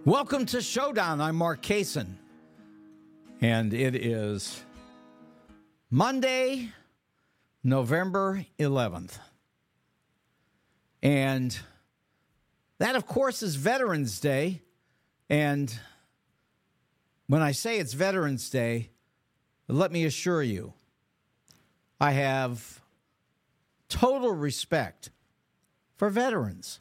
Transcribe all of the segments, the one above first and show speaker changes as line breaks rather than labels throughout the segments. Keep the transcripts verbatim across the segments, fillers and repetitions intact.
Welcome to Showdown. I'm Mark Kaysen, and it is Monday, November eleventh. And that, of course, is Veterans Day. And when I say it's Veterans Day, let me assure you, I have total respect for veterans.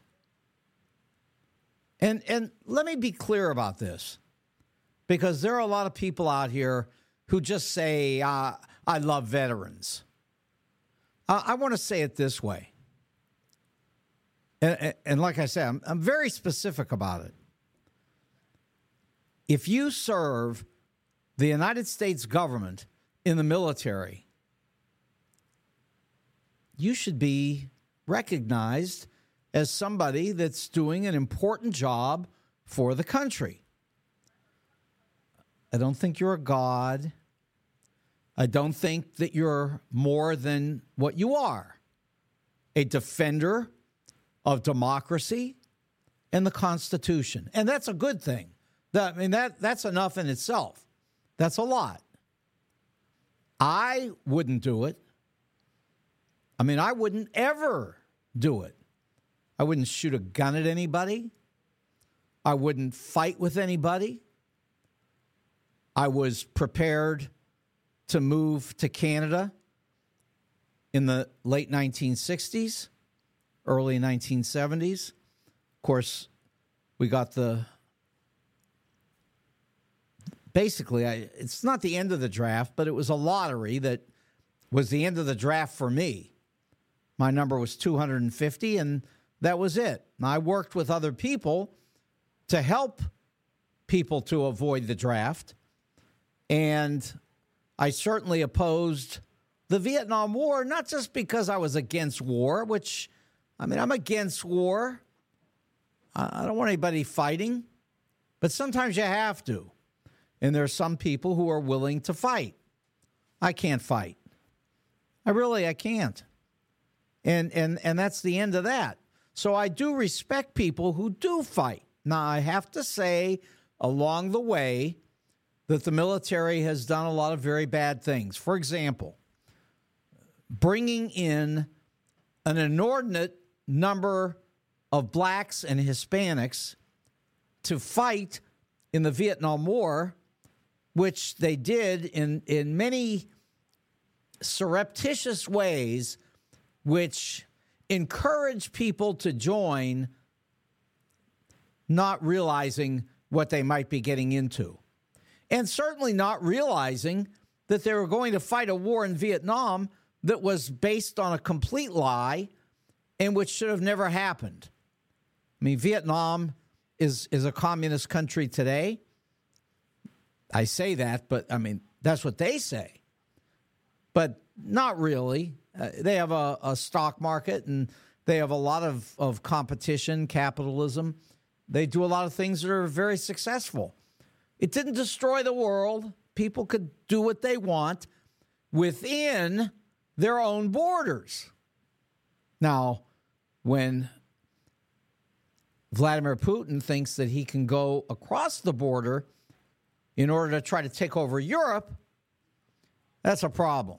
And and let me be clear about this, because there are a lot of people out here who just say, uh, I love veterans. Uh, I want to say it this way. And, and, and like I said, I'm, I'm very specific about it. If you serve the United States government in the military, you should be recognized as somebody that's doing an important job for the country. I don't think you're a god. I don't think that you're more than what you are, a defender of democracy and the Constitution. And that's a good thing. That, I mean, that that's enough in itself. That's a lot. I wouldn't do it. I mean, I wouldn't ever do it. I wouldn't shoot a gun at anybody. I wouldn't fight with anybody. I was prepared to move to Canada in the late nineteen sixties, early nineteen seventies. Of course, we got the, basically, I, it's not the end of the draft, but it was a lottery that was the end of the draft for me. My number was two hundred fifty, and that was it. I worked with other people to help people to avoid the draft, and I certainly opposed the Vietnam War, not just because I was against war, which, I mean, I'm against war. I don't want anybody fighting, but sometimes you have to, and there are some people who are willing to fight. I can't fight. I really, I can't. And and and that's the end of that. So I do respect people who do fight. Now, I have to say along the way that the military has done a lot of very bad things. For example, bringing in an inordinate number of blacks and Hispanics to fight in the Vietnam War, which they did in, in many surreptitious ways, which encourage people to join, not realizing what they might be getting into. And certainly not realizing that they were going to fight a war in Vietnam that was based on a complete lie and which should have never happened. I mean, Vietnam is, is a communist country today. I say that, but I mean, that's what they say. But not really. Uh, they have a, a stock market, and they have a lot of, of competition, capitalism. They do a lot of things that are very successful. It didn't destroy the world. People could do what they want within their own borders. Now, when Vladimir Putin thinks that he can go across the border in order to try to take over Europe, that's a problem.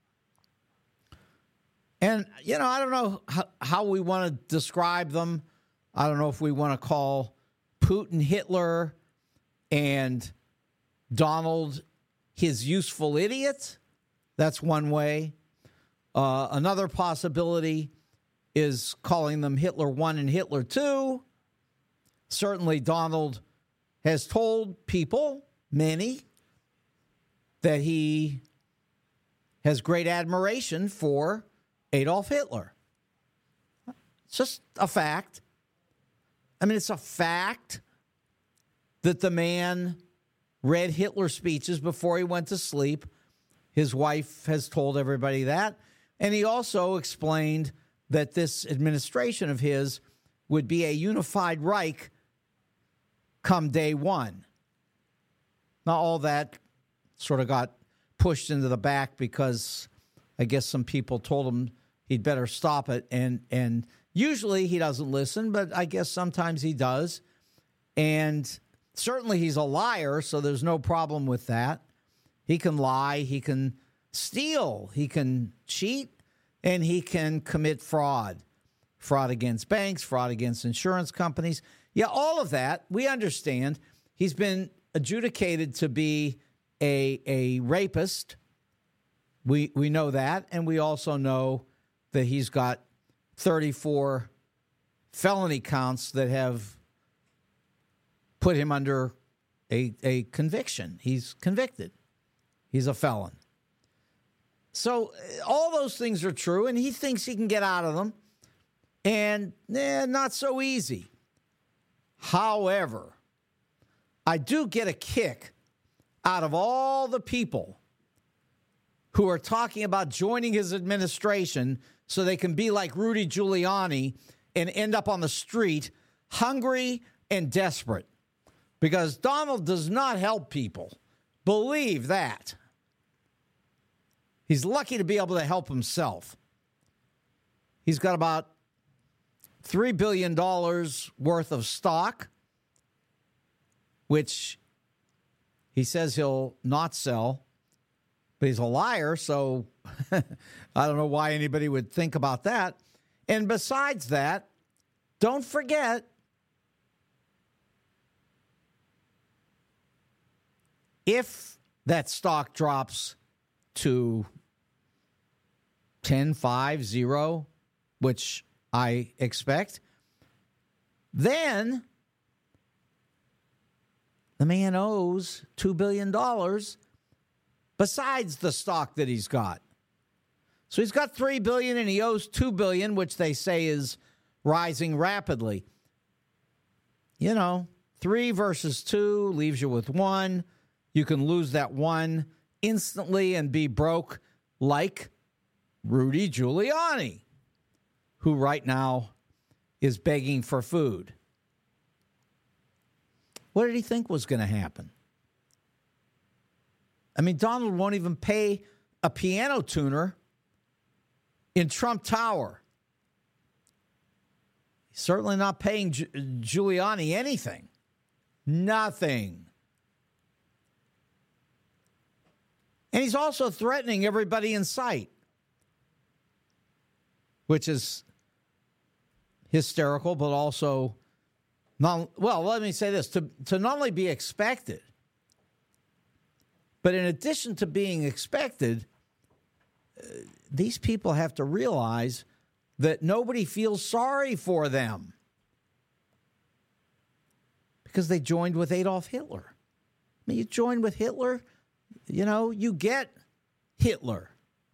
And, you know, I don't know how, how we want to describe them. I don't know if we want to call Putin Hitler and Donald his useful idiot. That's one way. Uh, another possibility is calling them Hitler one and Hitler two. Certainly Donald has told people, many, that he has great admiration for Adolf Hitler. It's just a fact. I mean, it's a fact that the man read Hitler speeches before he went to sleep. His wife has told everybody that. And he also explained that this administration of his would be a unified Reich come day one. Now, all that sort of got pushed into the back because I guess some people told him he'd better stop it. And, and usually he doesn't listen, but I guess sometimes he does. And Certainly he's a liar, so there's no problem with that. He can lie, he can steal, he can cheat, and he can commit fraud. Fraud against banks, fraud against insurance companies. Yeah, all of that, we understand. He's been adjudicated to be a, a rapist. We we know that, and we also know that he's got thirty-four felony counts that have put him under a, a conviction. He's convicted. He's a felon. So all those things are true, and he thinks he can get out of them. And eh, not so easy. However, I do get a kick out of all the people who are talking about joining his administration so they can be like Rudy Giuliani and end up on the street hungry and desperate. Because Donald does not help people. Believe that. He's lucky to be able to help himself. He's got about three billion dollars worth of stock, which he says he'll not sell. But he's a liar, so I don't know why anybody would think about that. And besides that, don't forget, if that stock drops to ten, five, zero, which I expect, then the man owes two billion dollars besides the stock that he's got. So he's got three billion dollars and he owes two billion dollars, which they say is rising rapidly. You know, three versus two leaves you with one. You can lose that one instantly and be broke like Rudy Giuliani, who right now is begging for food. What did he think was going to happen? I mean, Donald won't even pay a piano tuner in Trump Tower. He's certainly not paying Gi- Giuliani anything. Nothing. And he's also threatening everybody in sight, which is hysterical, but also, not, well, let me say this, to, to not only be expected, but in addition to being expected, uh, these people have to realize that nobody feels sorry for them because they joined with Adolf Hitler. I mean, you join with Hitler, you know, you get Hitler.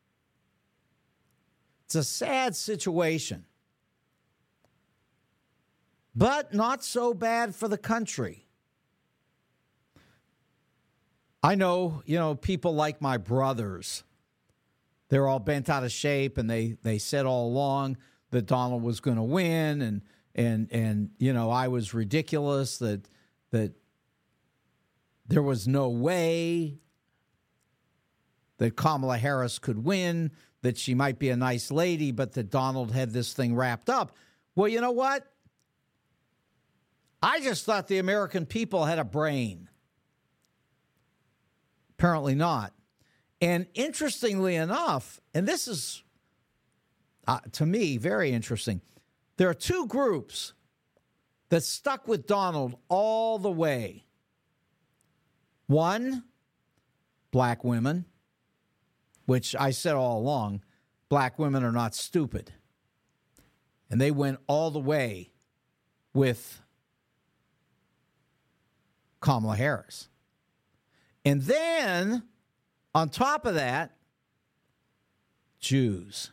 It's a sad situation, but not so bad for the country. I know, you know, people like my brothers, they're all bent out of shape, and they, they said all along that Donald was going to win, and and and you know, I was ridiculous, that that there was no way that Kamala Harris could win, that she might be a nice lady, but that Donald had this thing wrapped up. Well, you know what? I just thought the American people had a brain. Apparently not. And interestingly enough, and this is, uh, to me, very interesting, there are two groups that stuck with Donald all the way. One, black women, which I said all along, black women are not stupid. And they went all the way with Kamala Harris. And then, on top of that, Jews.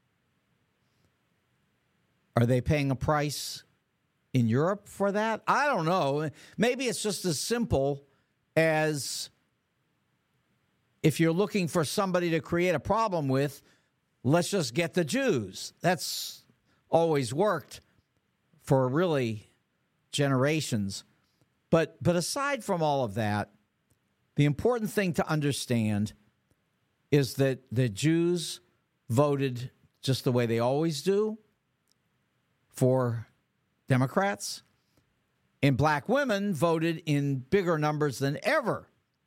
Are they paying a price in Europe for that? I don't know. Maybe it's just as simple as, if you're looking for somebody to create a problem with, let's just get the Jews. That's always worked for really generations. But but aside from all of that, the important thing to understand is that the Jews voted just the way they always do for Democrats. And black women voted in bigger numbers than ever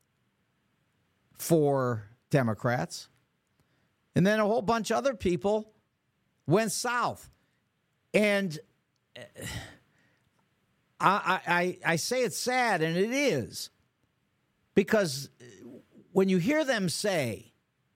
for Democrats. And then a whole bunch of other people went south. And I, I, I say it's sad, and it is, because when you hear them say,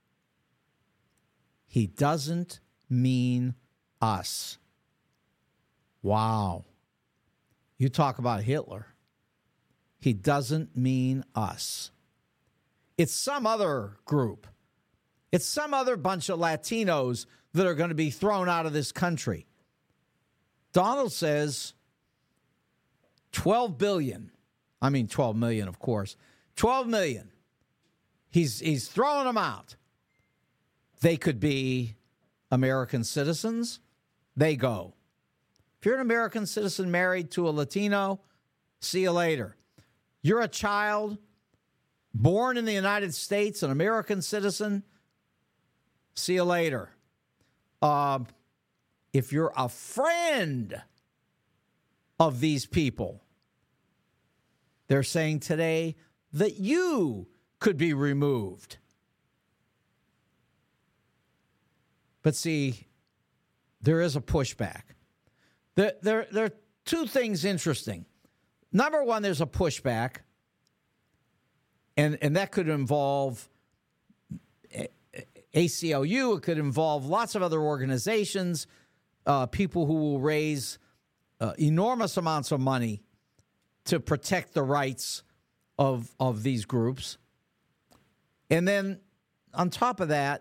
he doesn't mean us. Wow. You talk about Hitler. He doesn't mean us. It's some other group. It's some other bunch of Latinos that are going to be thrown out of this country. Donald says twelve billion. I mean twelve million, of course. twelve million. He's he's throwing them out. They could be American citizens. They go. If you're an American citizen married to a Latino, see you later. You're a child born in the United States, an American citizen, see you later. Uh, if you're a friend of these people, they're saying today that you could be removed. But see, there is a pushback. There, there, there are two things interesting. Number one, there's a pushback, and, and that could involve A C L U. It could involve lots of other organizations, uh, people who will raise uh, enormous amounts of money to protect the rights of, of these groups. And then on top of that,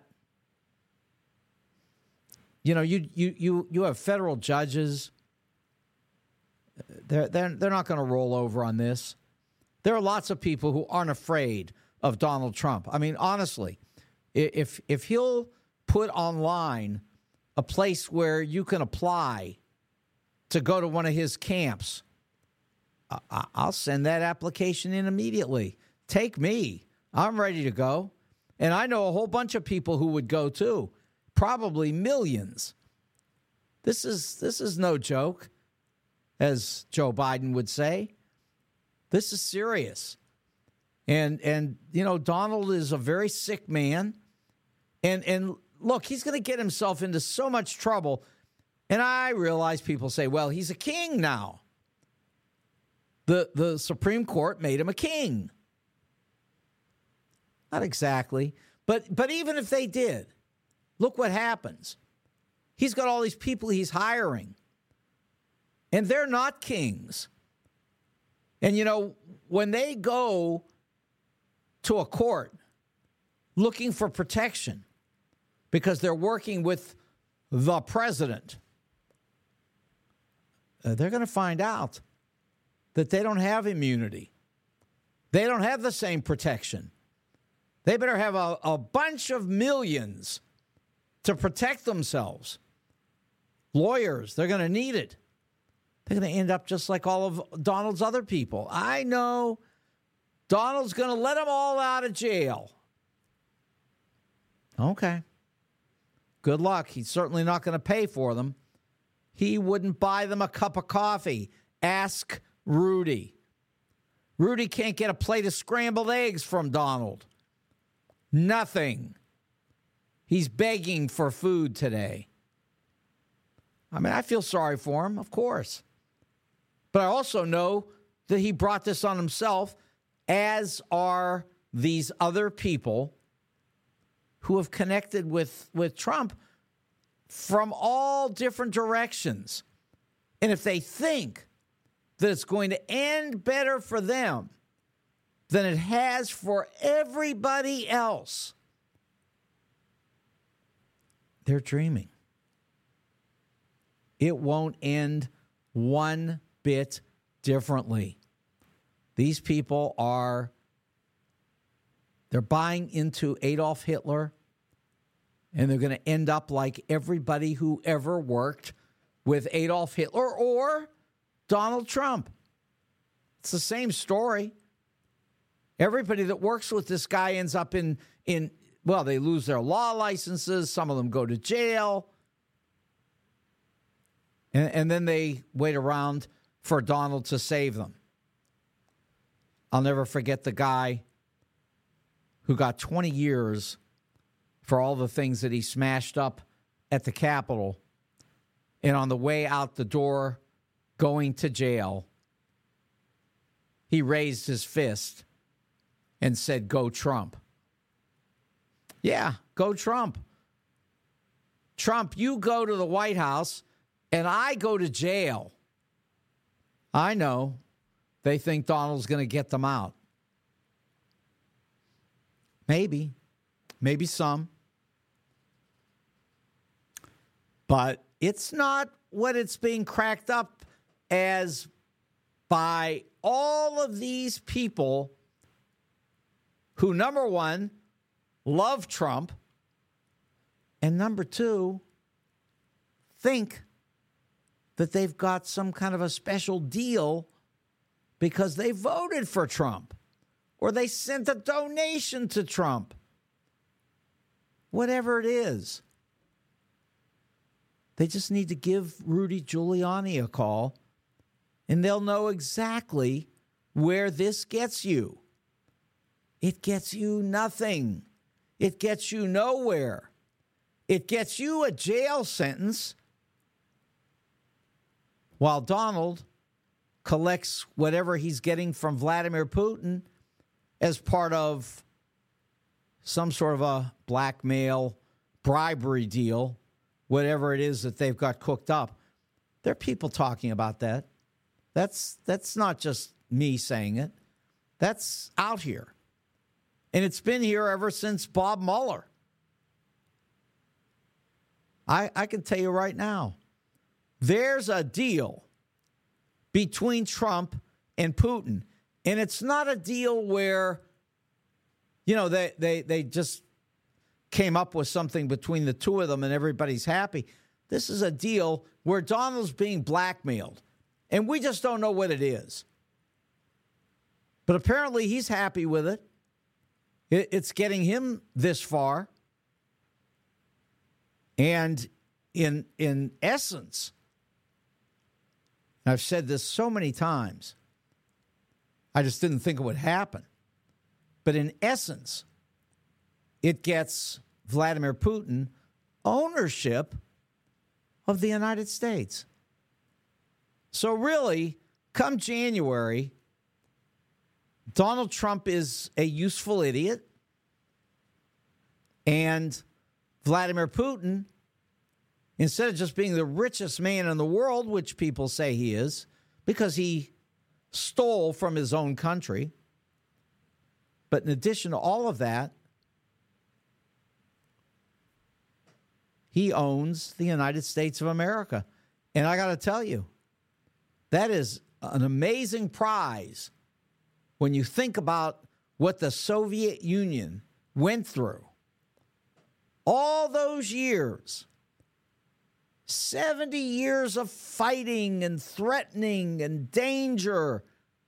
you know, you you you you have federal judges. They're they're they're not going to roll over on this. There are lots of people who aren't afraid of Donald Trump. I mean, honestly, if if he'll put online a place where you can apply to go to one of his camps, I, I'll send that application in immediately. Take me. I'm ready to go. And I know a whole bunch of people who would go too. Probably millions. This is this is no joke, as Joe Biden would say. This is serious. And and you know, Donald is a very sick man. And and look, he's going to get himself into so much trouble. And I realize people say, well, he's a king now. The the Supreme Court made him a king. Not exactly. But but even if they did, look what happens. He's got all these people he's hiring, and they're not kings. And, you know, when they go to a court looking for protection because they're working with the president, uh, they're going to find out that they don't have immunity. They don't have the same protection. They better have a, a bunch of millions to protect themselves. Lawyers, they're going to need it. They're going to end up just like all of Donald's other people. I know Donald's going to let them all out of jail. Okay. Good luck. He's certainly not going to pay for them. He wouldn't buy them a cup of coffee. Ask Rudy. Rudy can't get a plate of scrambled eggs from Donald. Nothing. He's begging for food today. I mean, I feel sorry for him, of course. But I also know that he brought this on himself, as are these other people who have connected with, with Trump from all different directions. And if they think that it's going to end better for them than it has for everybody else, they're dreaming. It won't end one bit differently. These people are, they're buying into Adolf Hitler, and they're going to end up like everybody who ever worked with Adolf Hitler or Donald Trump. It's the same story. Everybody that works with this guy ends up in, in well, they lose their law licenses. Some of them go to jail. And, and then they wait around for Donald to save them. I'll never forget the guy who got twenty years for all the things that he smashed up at the Capitol. And on the way out the door, going to jail, he raised his fist and said, "Go Trump." Yeah, go Trump. Trump, you go to the White House and I go to jail. I know they think Donald's going to get them out. Maybe. Maybe some. But it's not what it's being cracked up as by all of these people who, number one, love Trump, and number two, think that they've got some kind of a special deal because they voted for Trump or they sent a donation to Trump. Whatever it is. They just need to give Rudy Giuliani a call, and they'll know exactly where this gets you. It gets you nothing. It gets you nowhere. It gets you a jail sentence while Donald collects whatever he's getting from Vladimir Putin as part of some sort of a blackmail bribery deal, whatever it is that they've got cooked up. There are people talking about that. That's that's not just me saying it. That's out here. And it's been here ever since Bob Mueller. I, I can tell you right now, there's a deal between Trump and Putin. And it's not a deal where, you know, they, they, they just came up with something between the two of them and everybody's happy. This is a deal where Donald's being blackmailed. And we just don't know what it is. But apparently he's happy with it. it it's getting him this far. And in in essence, I've said this so many times, I just didn't think it would happen. But in essence, it gets Vladimir Putin ownership of the United States. So really, come January, Donald Trump is a useful idiot, and Vladimir Putin, instead of just being the richest man in the world, which people say he is, because he stole from his own country, but in addition to all of that, he owns the United States of America. And I got to tell you, that is an amazing prize when you think about what the Soviet Union went through. All those years, seventy years of fighting and threatening and danger.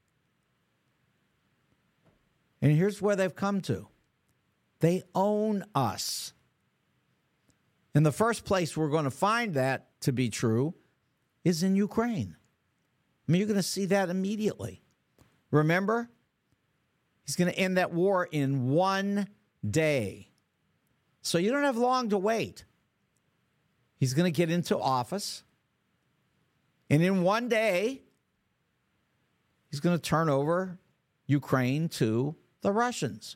And here's where they've come to. They own us. And the first place we're going to find that to be true is in Ukraine. I mean, you're going to see that immediately. Remember? He's going to end that war in one day. So you don't have long to wait. He's going to get into office. And in one day, he's going to turn over Ukraine to the Russians.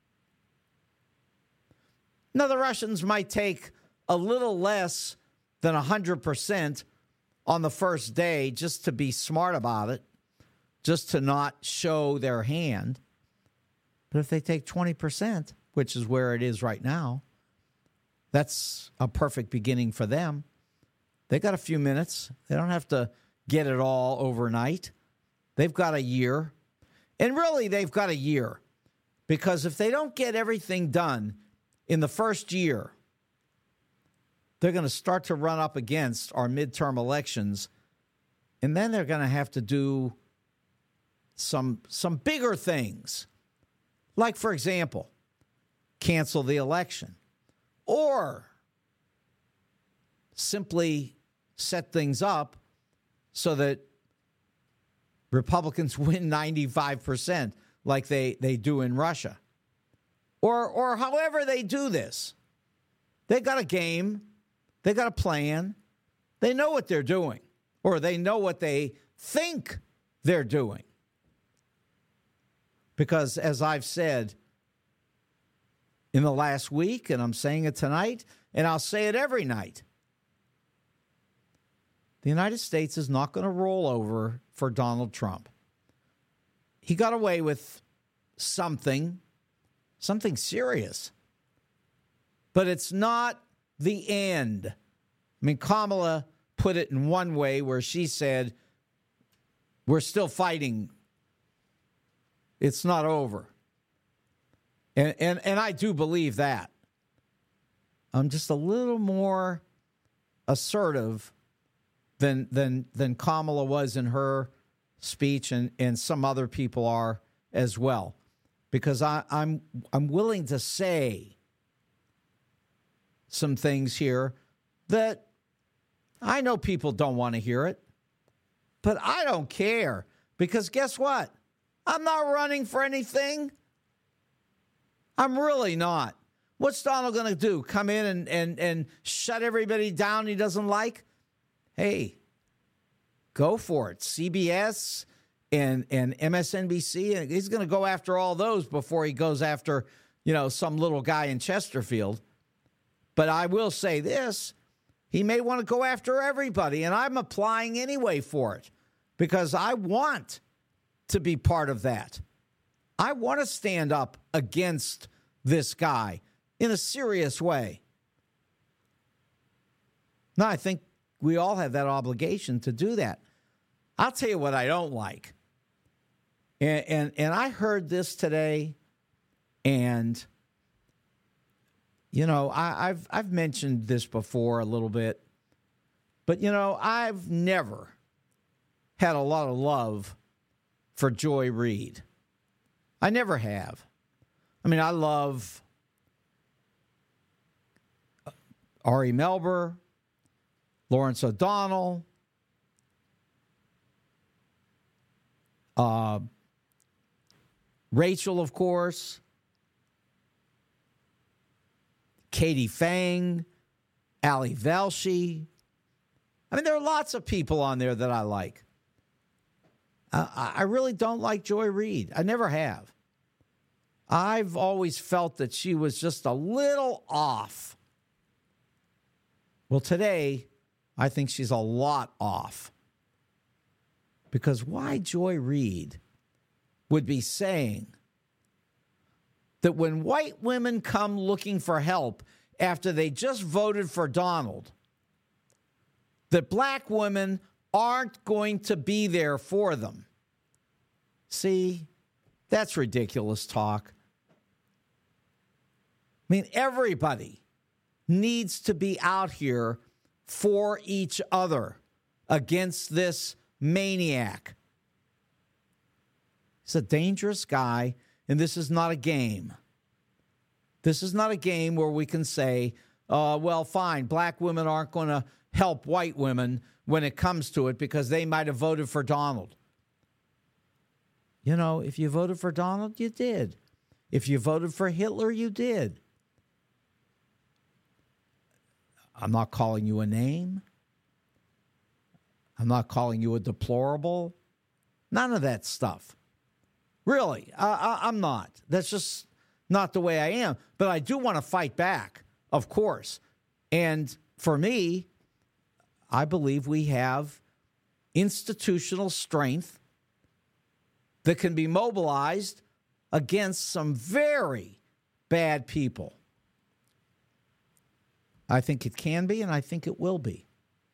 Now, the Russians might take a little less than one hundred percent on the first day just to be smart about it, just to not show their hand. But if they take twenty percent, which is where it is right now, that's a perfect beginning for them. They got a few minutes. They don't have to get it all overnight. They've got a year. And really, they've got a year. Because if they don't get everything done in the first year, they're going to start to run up against our midterm elections. And then they're going to have to do some, some bigger things. Like, for example, cancel the election. Or simply set things up so that Republicans win ninety-five percent like they, they do in Russia. Or or however they do this. They got a game. They got a plan. They know what they're doing. Or they know what they think they're doing. Because as I've said in the last week, and I'm saying it tonight, and I'll say it every night, the United States is not going to roll over for Donald Trump. He got away with something, something serious. But it's not the end. I mean, Kamala put it in one way where she said, we're still fighting. It's not over. And, and, and I do believe that. I'm just a little more assertive than than than Kamala was in her speech, and, and some other people are as well. Because I, I'm I'm willing to say some things here that I know people don't want to hear it, but I don't care. Because guess what? I'm not running for anything. I'm really not. What's Donald going to do? Come in and, and, and shut everybody down he doesn't like? Hey, go for it. C B S and, and M S N B C, and he's going to go after all those before he goes after, you know, some little guy in Chesterfield. But I will say this, he may want to go after everybody, and I'm applying anyway for it because I want to be part of that. I want to stand up against this guy in a serious way. Now, I think we all have that obligation to do that. I'll tell you what I don't like. And, and, and I heard this today, and, you know, I, I've, I've mentioned this before a little bit, but, you know, I've never had a lot of love for Joy Reid. I never have. I mean, I love Ari Melber, Lawrence O'Donnell, uh, Rachel, of course, Katie Fang, Ali Velshi. I mean, there are lots of people on there that I like. Uh, I really don't like Joy Reid. I never have. I've always felt that she was just a little off. Well, today, I think she's a lot off. Because why Joy Reid would be saying that when white women come looking for help after they just voted for Donald, that black women aren't going to be there for them. See, that's ridiculous talk. I mean, everybody needs to be out here for each other against this maniac. He's a dangerous guy, and this is not a game. This is not a game where we can say, uh, well, fine, black women aren't going to help white women when it comes to it because they might have voted for Donald. You know, if you voted for Donald, you did. If you voted for Hitler, you did. I'm not calling you a name. I'm not calling you a deplorable. None of that stuff. Really, I, I, I'm not. That's just not the way I am. But I do want to fight back, of course. And for me, I believe we have institutional strength that can be mobilized against some very bad people. I think it can be, and I think it will be.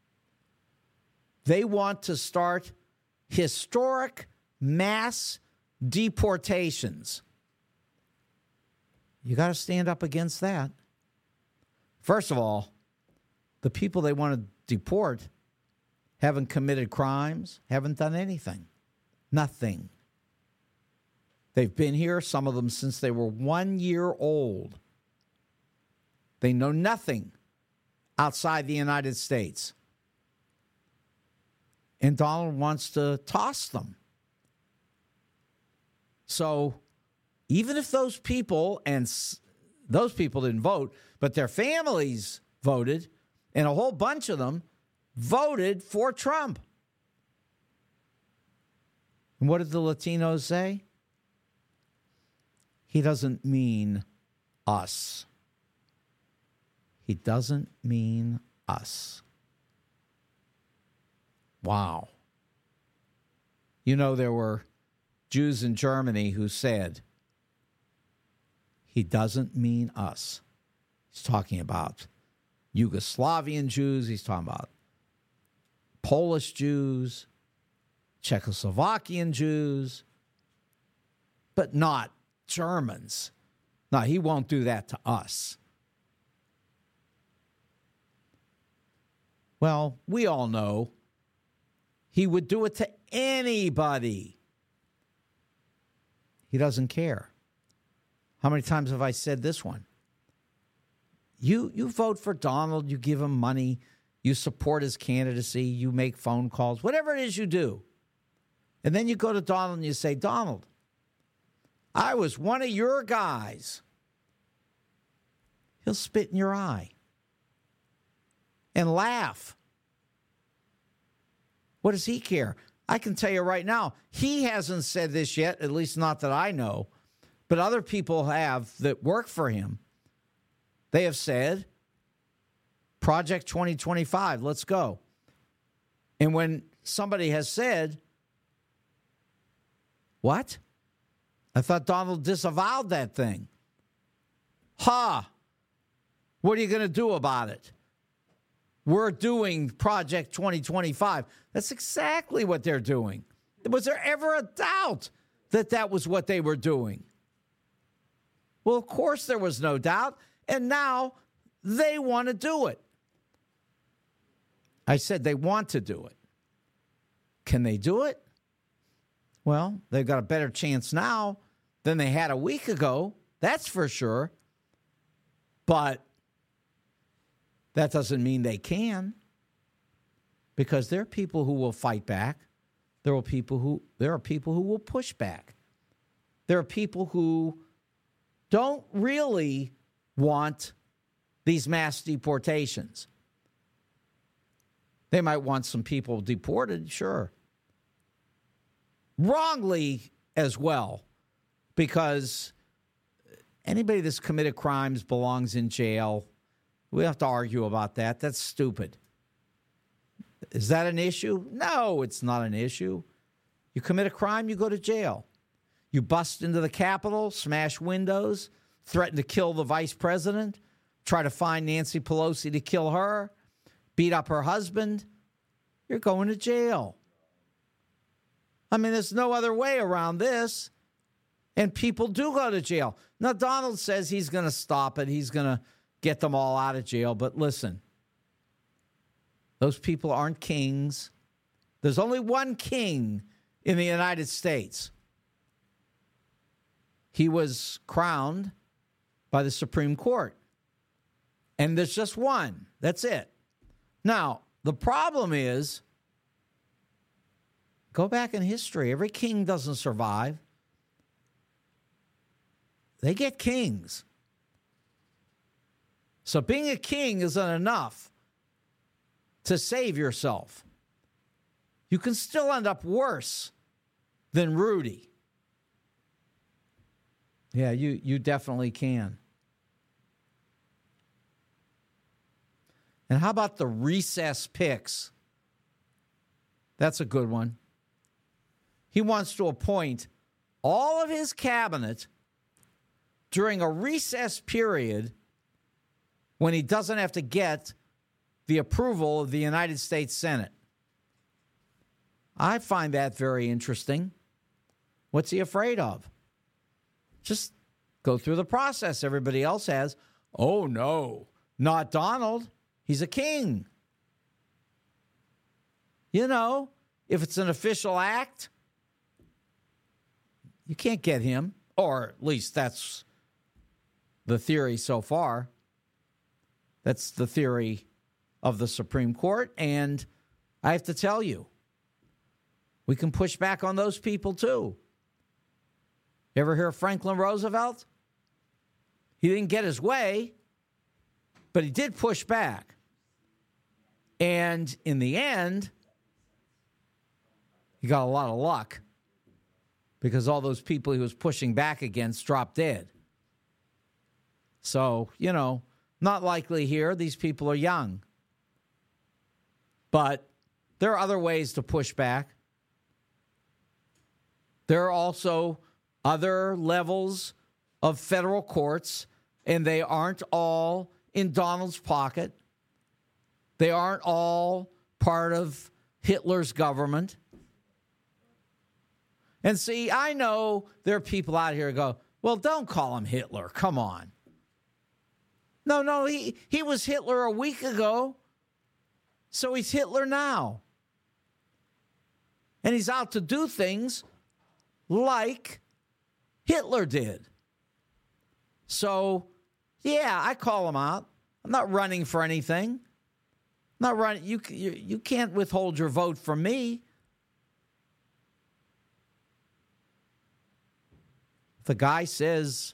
They want to start historic mass deportations. You got to stand up against that. First of all, the people they want to deport haven't committed crimes, haven't done anything. Nothing. They've been here, some of them since they were one year old. They know nothing outside the United States. And Donald wants to toss them So even if those people, and s- those people didn't vote, but their families voted, and a whole bunch of them voted for Trump. And what did the Latinos say? He doesn't mean us. He doesn't mean us. Wow. You know, there were Jews in Germany who said, he doesn't mean us. He's talking about Yugoslavian Jews. He's talking about Polish Jews, Czechoslovakian Jews, but not Germans. No, he won't do that to us. Well, we all know he would do it to anybody. He doesn't care. How many times have I said this one? You you vote for Donald, you give him money, you support his candidacy, you make phone calls, whatever it is you do. And then you go to Donald and you say, Donald, I was one of your guys. He'll spit in your eye and laugh. What does he care? I can tell you right now, he hasn't said this yet, at least not that I know, but other people have that work for him. They have said, Project twenty twenty-five, let's go. And when somebody has said, what? I thought Donald disavowed that thing. Ha! What are you going to do about it? We're doing Project twenty twenty-five. That's exactly what they're doing. Was there ever a doubt that that was what they were doing? Well, of course there was no doubt, and now they want to do it. I said they want to do it. Can they do it? Well, they've got a better chance now than they had a week ago. That's for sure. But that doesn't mean they can, because there are people who will fight back. There are people who there are people who will push back. There are people who don't really want these mass deportations. They might want some people deported, sure. Wrongly as well, because anybody that's committed crimes belongs in jail. We have to argue about that. That's stupid. Is that an issue? No, it's not an issue. You commit a crime, you go to jail. You bust into the Capitol, smash windows, threaten to kill the vice president, try to find Nancy Pelosi to kill her, beat up her husband. You're going to jail. I mean, there's no other way around this. And people do go to jail. Now, Donald says he's going to stop it. He's going to get them all out of jail. But listen, those people aren't kings. There's only one king in the United States. He was crowned by the Supreme Court. And there's just one. That's it. Now, the problem is, go back in history. Every king doesn't survive. They get kings. So being a king isn't enough to save yourself. You can still end up worse than Rudy. Yeah, you, you definitely can. And how about the recess picks? That's a good one. He wants to appoint all of his cabinet during a recess period when he doesn't have to get the approval of the United States Senate. I find that very interesting. What's he afraid of? Just go through the process everybody else has. Oh, no, not Donald. He's a king. You know, if it's an official act, you can't get him, or at least that's the theory so far. That's the theory of the Supreme Court, and I have to tell you, we can push back on those people too. You ever hear of Franklin Roosevelt? He didn't get his way, but he did push back. And in the end, he got a lot of luck because all those people he was pushing back against dropped dead. So, you know, not likely here. These people are young. But there are other ways to push back. There are also other levels of federal courts, and they aren't all in Donald's pocket. They aren't all part of Hitler's government. And see, I know there are people out here who go, well, don't call him Hitler. Come on. No, no, he, he was Hitler a week ago, so he's Hitler now. And he's out to do things like Hitler did. So, yeah, I call him out. I'm not running for anything. I'm not running. You, you, you can't withhold your vote from me. If the guy says,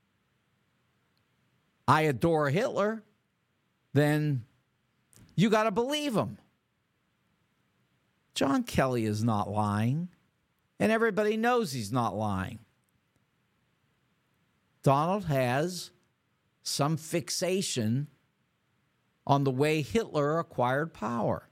I adore Hitler, then you got to believe him. John Kelly is not lying, and everybody knows he's not lying. Donald has some fixation on the way Hitler acquired power.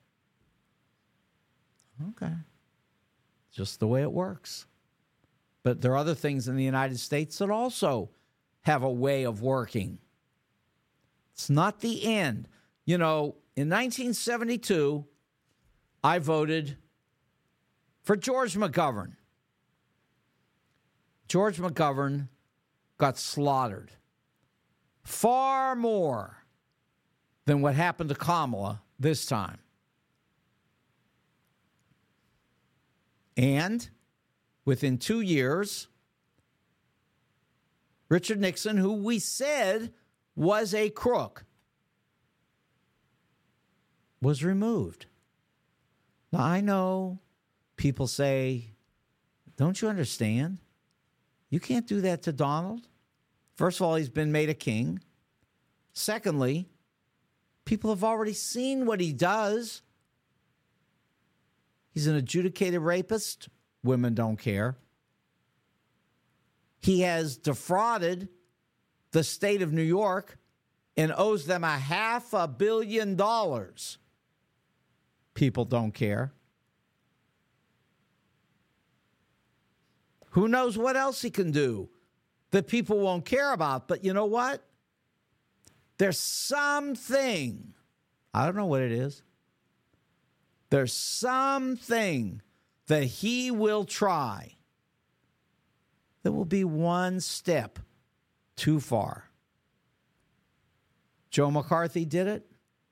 Okay. Just the way it works. But there are other things in the United States that also have a way of working. It's not the end. You know, in nineteen seventy-two, I voted for George McGovern. George McGovern got slaughtered far more than what happened to Kamala this time. And within two years, Richard Nixon, who we said was a crook, was removed. Now, I know people say, don't you understand? You can't do that to Donald. First of all, he's been made a king. Secondly, people have already seen what he does. He's an adjudicated rapist. Women don't care. He has defrauded the state of New York and owes them a half a billion dollars. People don't care. Who knows what else he can do that people won't care about? But you know what? There's something, I don't know what it is. There's something that he will try that will be one step too far. Joe McCarthy did it.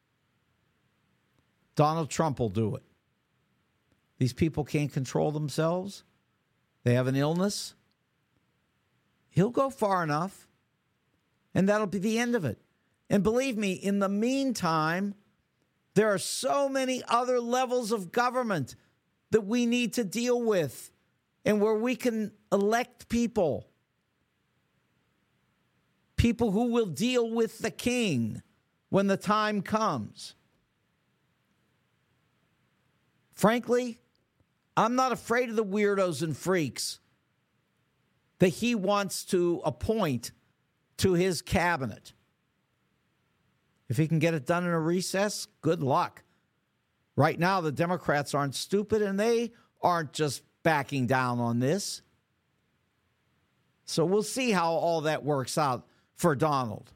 Donald Trump will do it. These people can't control themselves. They have an illness. He'll go far enough, and that'll be the end of it. And believe me, in the meantime, there are so many other levels of government that we need to deal with and where we can elect people. People who will deal with the king when the time comes. Frankly, I'm not afraid of the weirdos and freaks that he wants to appoint to his cabinet. If he can get it done in a recess, good luck. Right now, the Democrats aren't stupid, and they aren't just backing down on this. So we'll see how all that works out for Donald.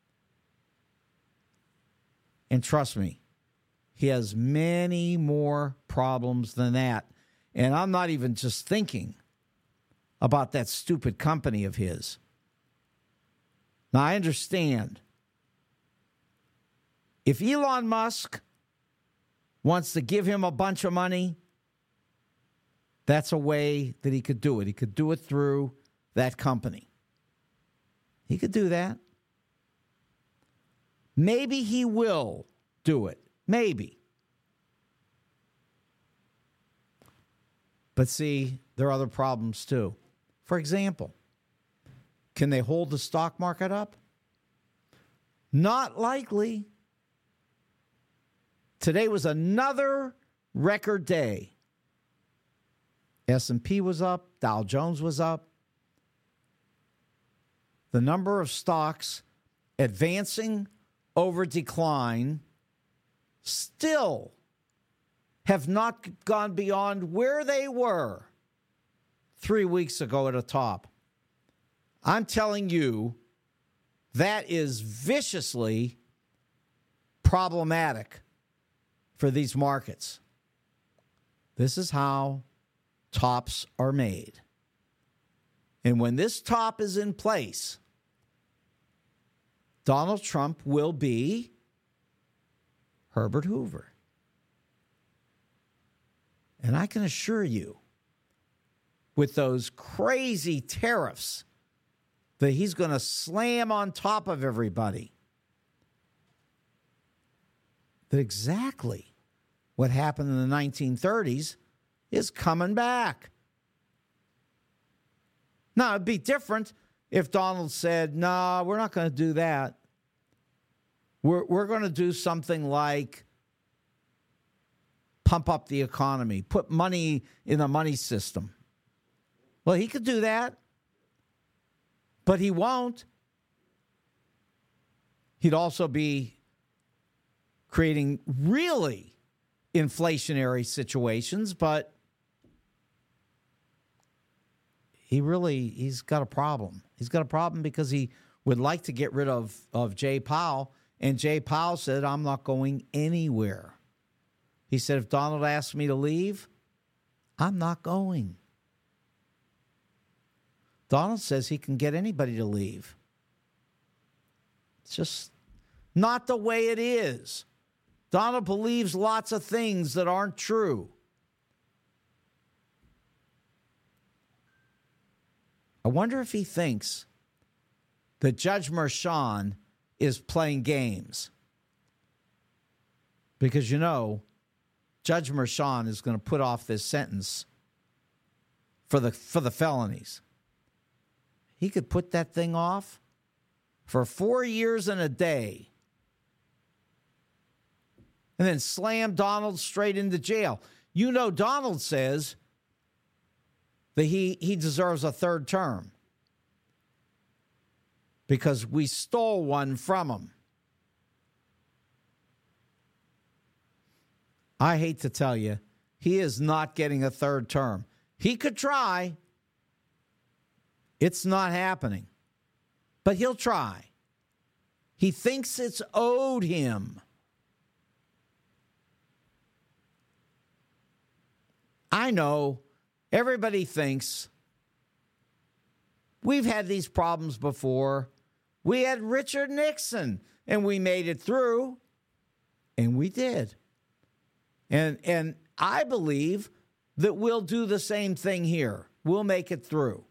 And trust me, he has many more problems than that. And I'm not even just thinking about that stupid company of his. Now, I understand. If Elon Musk wants to give him a bunch of money, that's a way that he could do it. He could do it through that company. He could do that. Maybe he will do it. Maybe. But see, there are other problems too. For example, Can they hold the stock market up? Not likely. Today was another record day. S and P was up. Dow Jones was up. The number of stocks advancing over decline still have not gone beyond where they were three weeks ago at a top. I'm telling you, that is viciously problematic for these markets. This is how tops are made. And when this top is in place, Donald Trump will be Herbert Hoover. And I can assure you, with those crazy tariffs that he's going to slam on top of everybody, that exactly what happened in the nineteen thirties is coming back. Now, it'd be different if Donald said, no, nah, we're not going to do that. We're, we're going to do something like pump up the economy, put money in a money system. Well, he could do that, but he won't. He'd also be creating really inflationary situations, but he really, he's got a problem. He's got a problem because he would like to get rid of, of Jay Powell, and Jay Powell said, I'm not going anywhere. He said, if Donald asks me to leave, I'm not going. Donald says he can get anybody to leave. It's just not the way it is. Donald believes lots of things that aren't true. I wonder if he thinks that Judge Merchan is playing games. Because, you know, Judge Merchan is going to put off this sentence for the for the felonies. He could put that thing off for four years and a day and then slam Donald straight into jail. You know, Donald says that he, he deserves a third term because we stole one from him. I hate to tell you, he is not getting a third term. He could try. It's not happening. But he'll try. He thinks it's owed him. I know everybody thinks we've had these problems before. We had Richard Nixon, and we made it through, and we did. And and I believe that we'll do the same thing here. We'll make it through.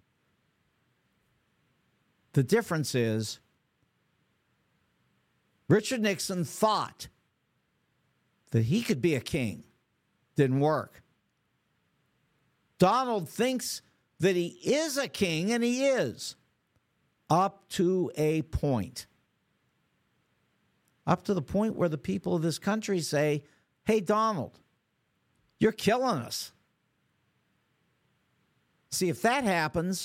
The difference is Richard Nixon thought that he could be a king. Didn't work. Donald thinks that he is a king, and he is, up to a point. Up to the point where the people of this country say, hey, Donald, you're killing us. See, if that happens,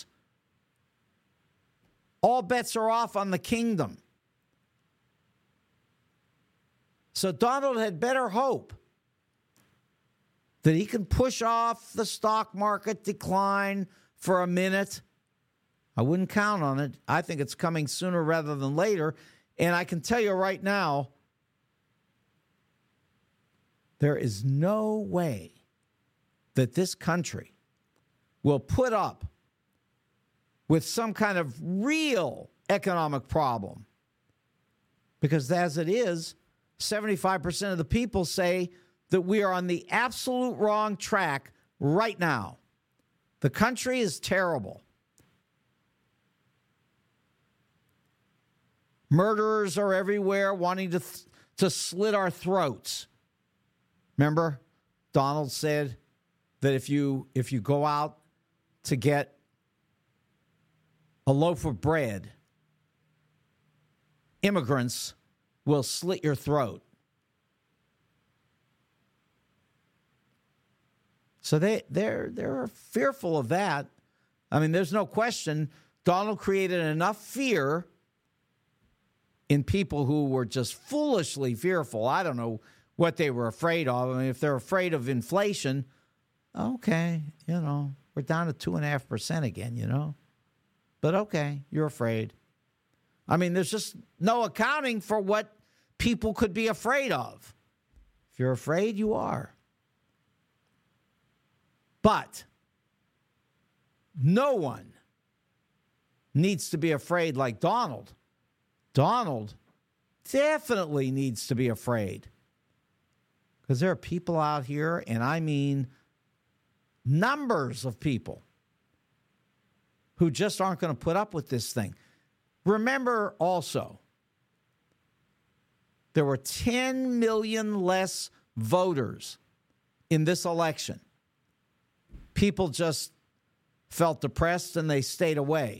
all bets are off on the kingdom. So Donald had better hope that he can push off the stock market decline for a minute. I wouldn't count on it. I think it's coming sooner rather than later. And I can tell you right now, there is no way that this country will put up with some kind of real economic problem. Because as it is, seventy-five percent of the people say that we are on the absolute wrong track right now. The country is terrible. Murderers are everywhere wanting to, th- to slit our throats. Remember, Donald said that if you if you go out to get a loaf of bread, immigrants will slit your throat. So they, they're, they're fearful of that. I mean, there's no question Donald created enough fear in people who were just foolishly fearful. I don't know what they were afraid of. I mean, if they're afraid of inflation, okay, you know, we're down to two and a half percent again, you know. But okay, you're afraid. I mean, there's just no accounting for what people could be afraid of. If you're afraid, you are. But no one needs to be afraid like Donald. Donald definitely needs to be afraid. Because there are people out here, and I mean numbers of people, who just aren't going to put up with this thing. Remember also, there were ten million less voters in this election. People just felt depressed and they stayed away.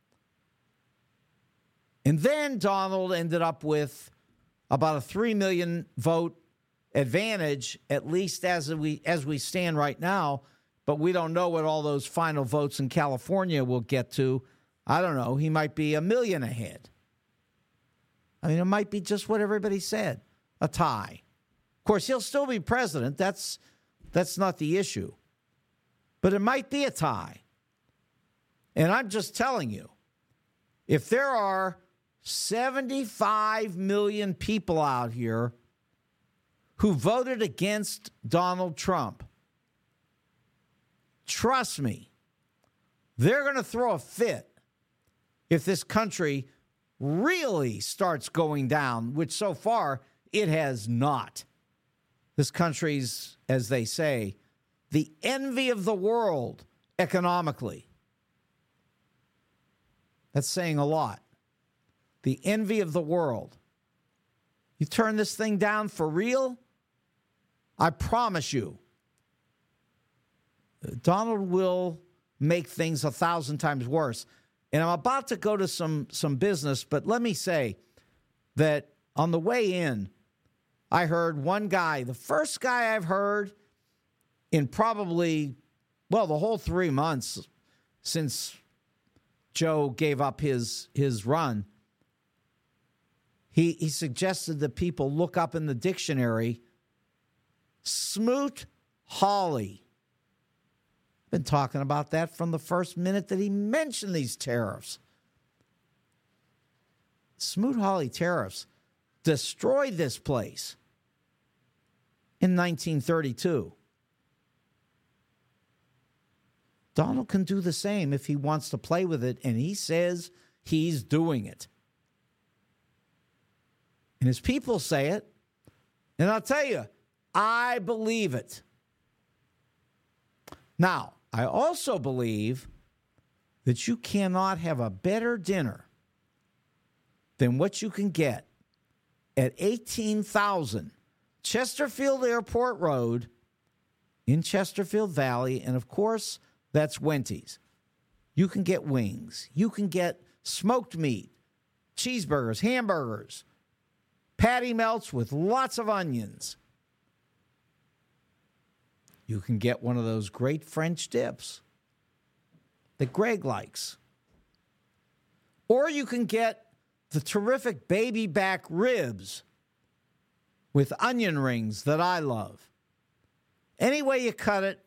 And then Donald ended up with about a three million vote advantage, at least as we as we stand right now. But we don't know what all those final votes in California will get to. I don't know. He might be a million ahead. I mean, it might be just what everybody said, a tie. Of course, he'll still be president. That's that's not the issue. But it might be a tie. And I'm just telling you, if there are seventy-five million people out here who voted against Donald Trump, trust me, they're going to throw a fit if this country really starts going down, which so far it has not. This country's, as they say, the envy of the world economically. That's saying a lot. The envy of the world. You turn this thing down for real, I promise you, Donald will make things a thousand times worse. And I'm about to go to some, some business, but let me say that on the way in, I heard one guy, the first guy I've heard in probably, well, the whole three months since Joe gave up his, his run, he, he suggested that people look up in the dictionary Smoot-Hawley. Been talking about that from the first minute that he mentioned these tariffs. Smoot-Hawley tariffs destroyed this place in nineteen thirty-two. Donald can do the same if he wants to play with it, and he says he's doing it. And his people say it, and I'll tell you, I believe it. Now, I also believe that you cannot have a better dinner than what you can get at eighteen thousand Chesterfield Airport Road in Chesterfield Valley. And, of course, that's Wendy's. You can get wings. You can get smoked meat, cheeseburgers, hamburgers, patty melts with lots of onions. You can get one of those great French dips that Greg likes. Or you can get the terrific baby back ribs with onion rings that I love. Any way you cut it,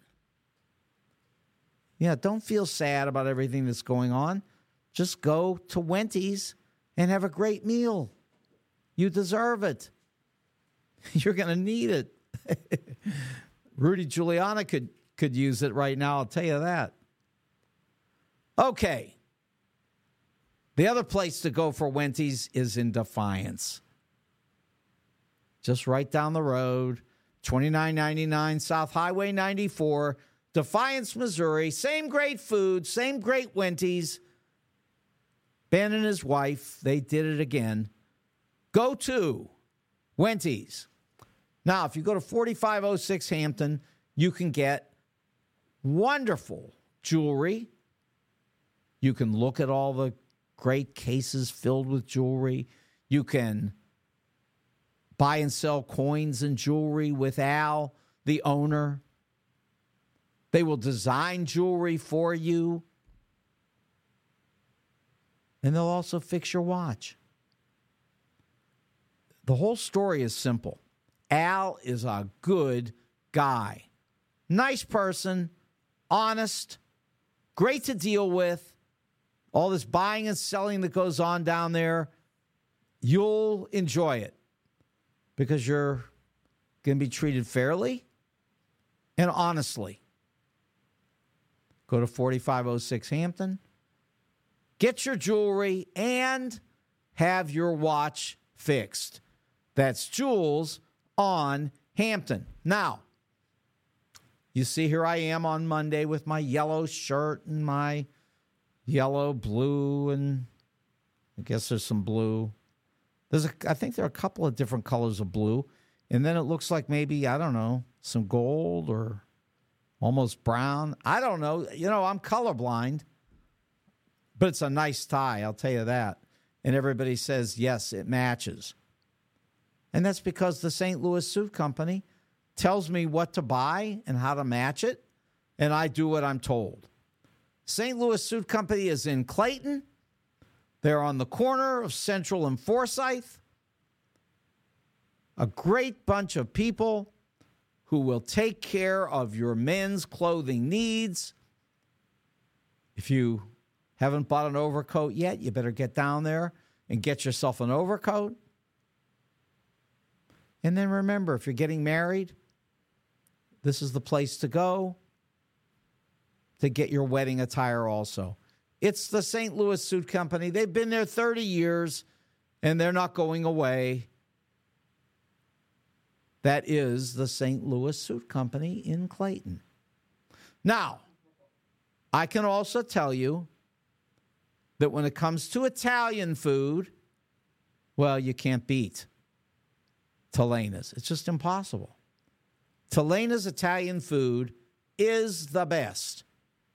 yeah, don't feel sad about everything that's going on. Just go to Wendy's and have a great meal. You deserve it. You're going to need it. Rudy Giuliani could, could use it right now, I'll tell you that. Okay. The other place to go for Wendy's is in Defiance. Just right down the road, twenty-nine ninety-nine South Highway ninety-four, Defiance, Missouri. Same great food, same great Wendy's. Ben and his wife, they did it again. Go to Wendy's. Now, if you go to forty-five oh six Hampton, you can get wonderful jewelry. You can look at all the great cases filled with jewelry. You can buy and sell coins and jewelry with Al, the owner. They will design jewelry for you. And they'll also fix your watch. The whole story is simple. Al is a good guy. Nice person, honest, great to deal with. All this buying and selling that goes on down there, you'll enjoy it because you're going to be treated fairly and honestly. Go to forty-five oh six Hampton, get your jewelry, and have your watch fixed. That's Jules on Hampton. Now, you see here I am on Monday with my yellow shirt and my yellow, blue, and I guess there's some blue. There's a, I think there are a couple of different colors of blue. And then it looks like maybe, I don't know, some gold or almost brown. I don't know. You know, I'm colorblind. But it's a nice tie, I'll tell you that. And everybody says, yes, it matches. And that's because the Saint Louis Suit Company tells me what to buy and how to match it, and I do what I'm told. Saint Louis Suit Company is in Clayton. They're on the corner of Central and Forsyth. A great bunch of people who will take care of your men's clothing needs. If you haven't bought an overcoat yet, you better get down there and get yourself an overcoat. And then remember, if you're getting married, this is the place to go to get your wedding attire also. It's the Saint Louis Suit Company. They've been there thirty years, and they're not going away. That is the Saint Louis Suit Company in Clayton. Now, I can also tell you that when it comes to Italian food, well, you can't beat Telena's. It's just impossible. Telena's Italian food is the best.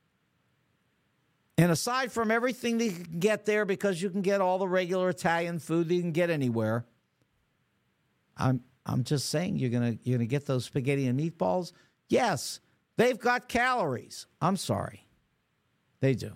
And aside from everything that you can get there, because you can get all the regular Italian food that you can get anywhere, I'm I'm just saying you're gonna you're gonna get those spaghetti and meatballs. Yes, they've got calories. I'm sorry. They do.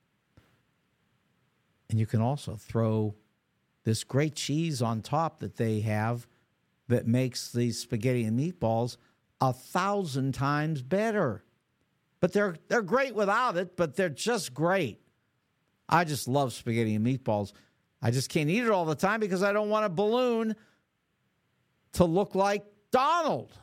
And you can also throw this great cheese on top that they have that makes these spaghetti and meatballs a thousand times better. But they're they're great without it, but they're just great. I just love spaghetti and meatballs. I just can't eat it all the time because I don't want a balloon to look like Donald.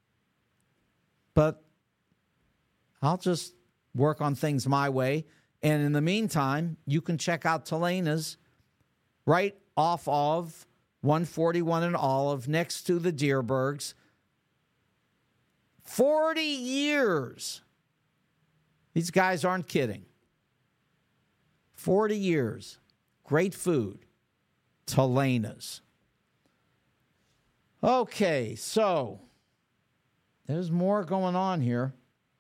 But I'll just work on things my way. And in the meantime, you can check out Telena's right off of one forty-one and Olive next to the Deerbergs. forty years. These guys aren't kidding. forty years. Great food. Telena's. Okay, so there's more going on here.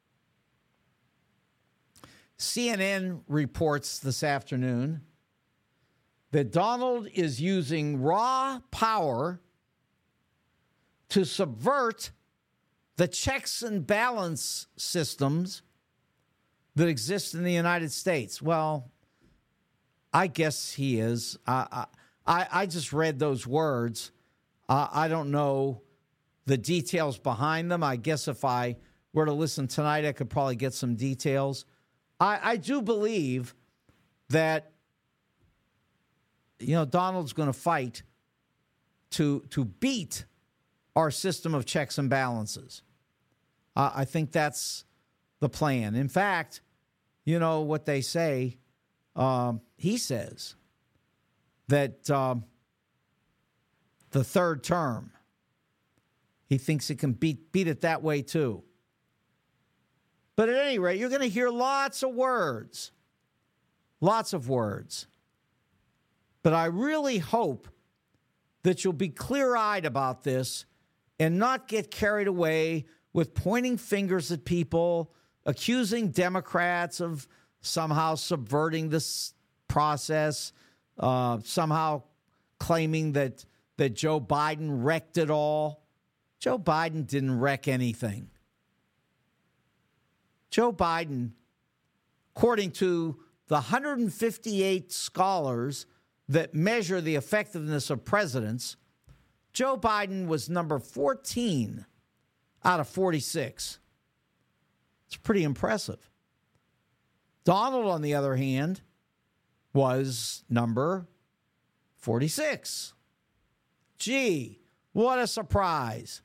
C N N reports this afternoon that Donald is using raw power to subvert the checks and balance systems that exist in the United States. Well, I guess he is. I I, I just read those words. Uh, I don't know the details behind them. I guess if I were to listen tonight, I could probably get some details. I, I do believe that, you know, Donald's going to fight to to beat our system of checks and balances. Uh, I think that's the plan. In fact, you know what they say, um, he says that um, the third term, he thinks it can beat, beat it that way too. But at any rate, you're going to hear lots of words, lots of words. But I really hope that you'll be clear-eyed about this and not get carried away with pointing fingers at people, accusing Democrats of, somehow subverting this process, uh, somehow claiming that that Joe Biden wrecked it all. Joe Biden didn't wreck anything. Joe Biden, according to the one hundred fifty-eight scholars that measure the effectiveness of presidents, Joe Biden was number fourteen out of forty-six. It's pretty impressive. Donald, on the other hand, was number forty-six. Gee, what a surprise.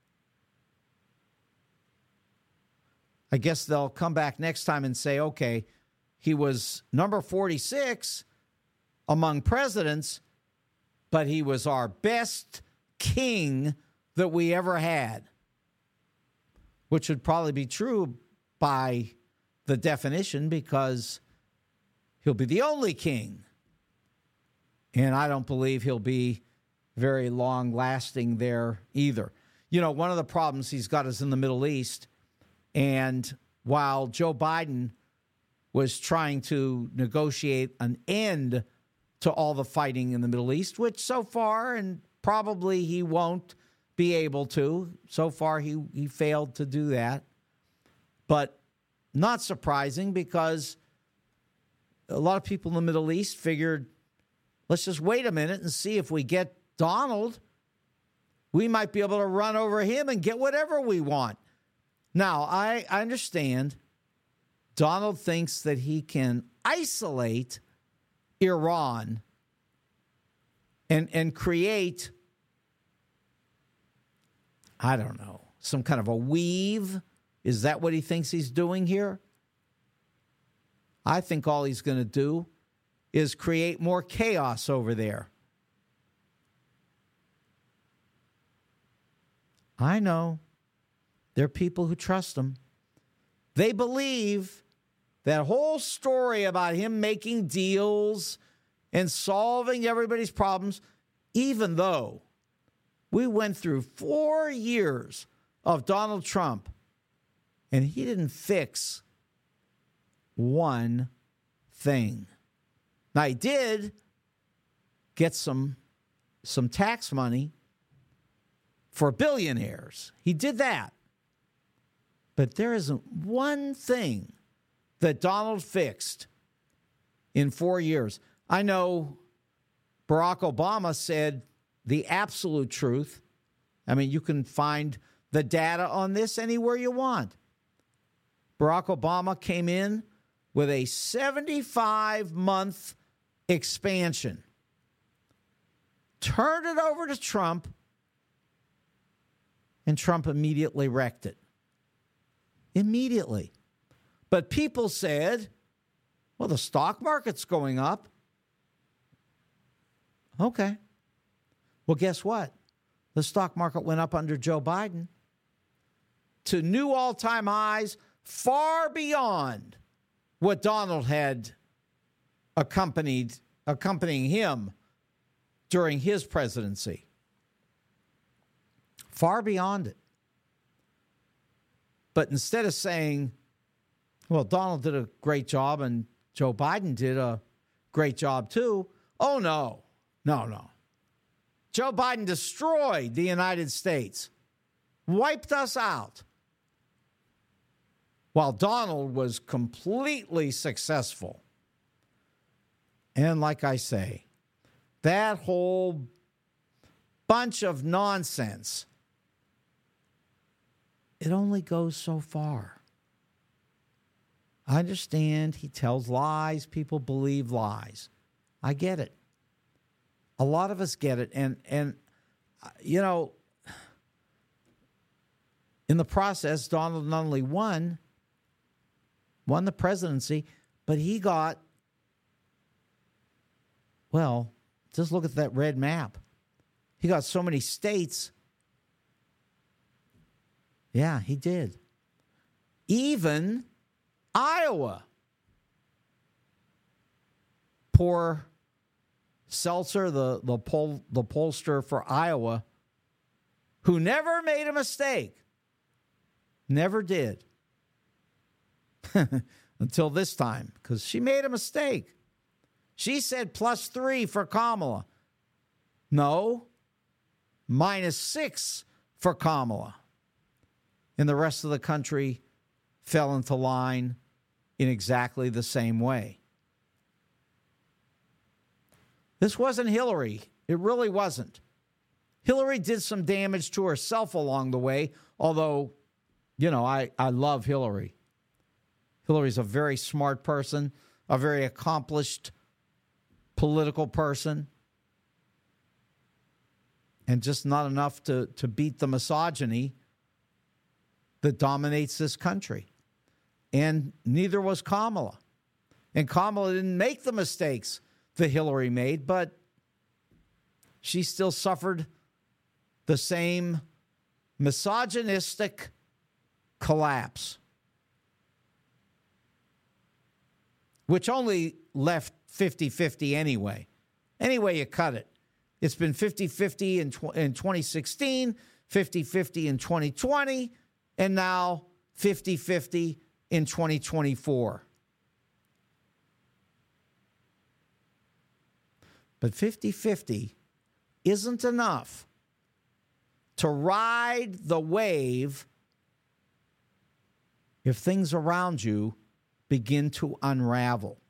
I guess they'll come back next time and say, okay, he was number forty-six among presidents, but he was our best king that we ever had, which would probably be true by the definition because he'll be the only king. And I don't believe he'll be very long lasting there either. You know, one of the problems he's got is in the Middle East. And while Joe Biden was trying to negotiate an end to all the fighting in the Middle East, which so far, and probably he won't be able to, so far he, he failed to do that. But not surprising because a lot of people in the Middle East figured, let's just wait a minute and see if we get Donald, we might be able to run over him and get whatever we want. Now, I, I understand Donald thinks that he can isolate Iran and, and create, I don't know, some kind of a weave. Is that what he thinks he's doing here? I think all he's going to do is create more chaos over there. I know. There are people who trust him. They believe that whole story about him making deals and solving everybody's problems, even though we went through four years of Donald Trump and he didn't fix one thing. Now, he did get some, some tax money for billionaires. He did that. But there isn't one thing that Donald fixed in four years. I know Barack Obama said the absolute truth. I mean, you can find the data on this anywhere you want. Barack Obama came in with a seventy-five month expansion, turned it over to Trump, and Trump immediately wrecked it. Immediately. But people said, well, the stock market's going up. Okay. Well, guess what? The stock market went up under Joe Biden to new all-time highs far beyond what Donald had accompanied accompanying him during his presidency. Far beyond it. But instead of saying, well, Donald did a great job and Joe Biden did a great job too, oh, no, no, no. Joe Biden destroyed the United States, wiped us out, while Donald was completely successful. And like I say, that whole bunch of nonsense, it only goes so far. I understand he tells lies. People believe lies. I get it. A lot of us get it. And, and you know, in the process, Donald not only won, won the presidency, but he got, well, just look at that red map. He got so many states. Yeah, he did. Even Iowa. Poor Seltzer, the, the, poll, the pollster for Iowa, who never made a mistake. Never did. until this time because she made a mistake. She said plus three for Kamala. No, minus six for Kamala. And the rest of the country fell into line in exactly the same way. This wasn't Hillary. It really wasn't. Hillary did some damage to herself along the way, although, you know, I, I love Hillary. Hillary's a very smart person, a very accomplished political person, and just not enough to, to beat the misogyny that dominates this country. And neither was Kamala. And Kamala didn't make the mistakes that Hillary made, but she still suffered the same misogynistic collapse, which only left fifty-fifty anyway. Anyway you cut it. It's been fifty-fifty in, tw- in twenty sixteen, fifty-fifty in twenty twenty, and now fifty-fifty in twenty twenty-four. But fifty-fifty isn't enough to ride the wave if things around you begin to unravel.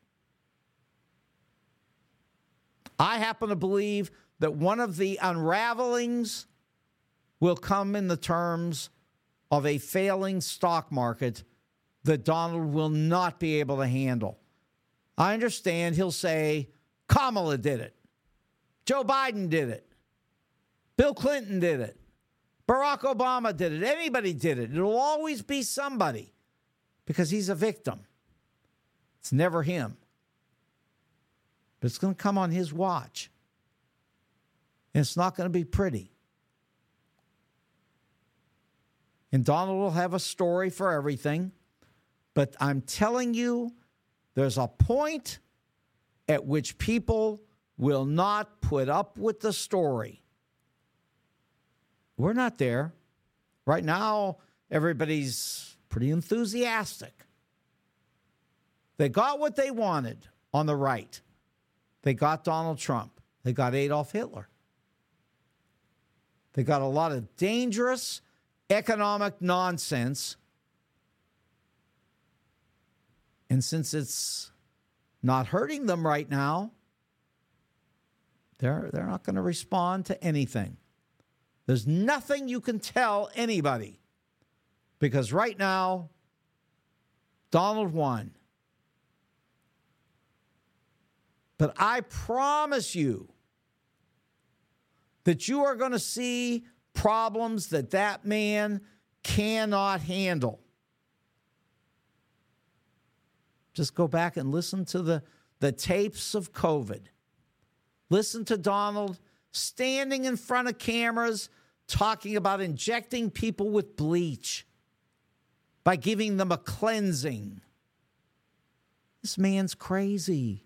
I happen to believe that one of the unravelings will come in the terms of a failing stock market that Donald will not be able to handle. I understand he'll say, Kamala did it. Joe Biden did it. Bill Clinton did it. Barack Obama did it. Anybody did it. It'll always be somebody because he's a victim. It's never him. But it's going to come on his watch. And it's not going to be pretty. And Donald will have a story for everything. But I'm telling you, there's a point at which people will not put up with the story. We're not there. Right now, everybody's pretty enthusiastic. They got what they wanted on the right. They got Donald Trump. They got Adolf Hitler. They got a lot of dangerous economic nonsense. And since it's not hurting them right now, they're, they're not going to respond to anything. There's nothing you can tell anybody because right now, Donald won. But I promise you that you are going to see problems that that man cannot handle. Just go back and listen to the, the tapes of COVID. Listen to Donald standing in front of cameras talking about injecting people with bleach by giving them a cleansing. This man's crazy.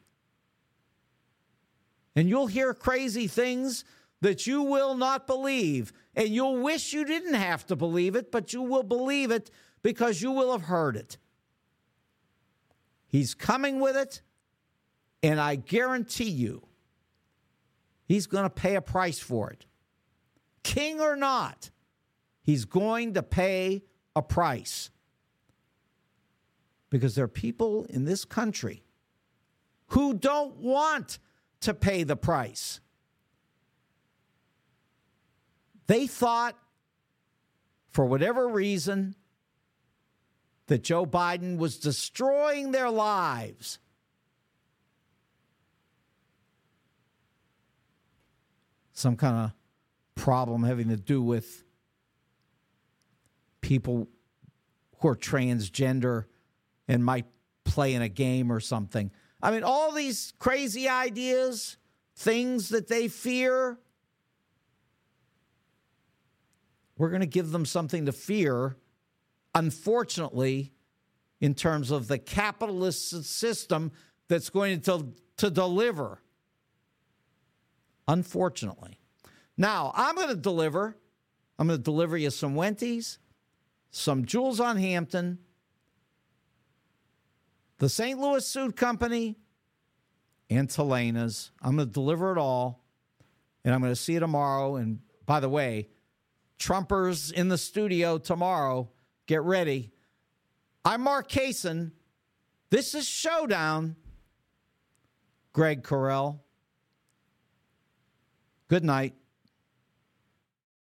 And you'll hear crazy things that you will not believe. And you'll wish you didn't have to believe it, but you will believe it because you will have heard it. He's coming with it, and I guarantee you, he's going to pay a price for it. King or not, he's going to pay a price. Because there are people in this country who don't want to pay the price. They thought, for whatever reason, that Joe Biden was destroying their lives. Some kind of problem having to do with people who are transgender and might play in a game or something. I mean, all these crazy ideas, things that they fear, we're going to give them something to fear, unfortunately, in terms of the capitalist system that's going to, to deliver. Unfortunately. Now, I'm going to deliver, I'm going to deliver you some Wendy's, some Jules on Hampton, the Saint Louis Suit Company, and Telena's. I'm going to deliver it all, and I'm going to see you tomorrow. And by the way, Trumpers in the studio tomorrow. Get ready. I'm Mark Kaysen. This is Showdown. Greg Carell. Good night.